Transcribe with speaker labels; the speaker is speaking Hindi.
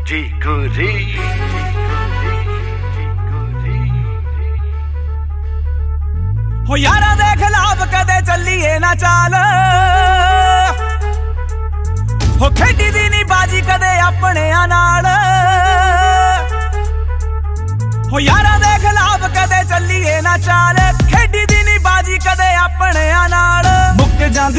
Speaker 1: चिकोरी
Speaker 2: हो यारा दे खिलाफ कदे चलिए ना चाल हो खेडी दी नी बाजी कदे अपने नाल हो यारा दे खिलाफ कदे चलिए ना चाल खेडी दी नी बाजी कदे अपने नाल मुक जांदी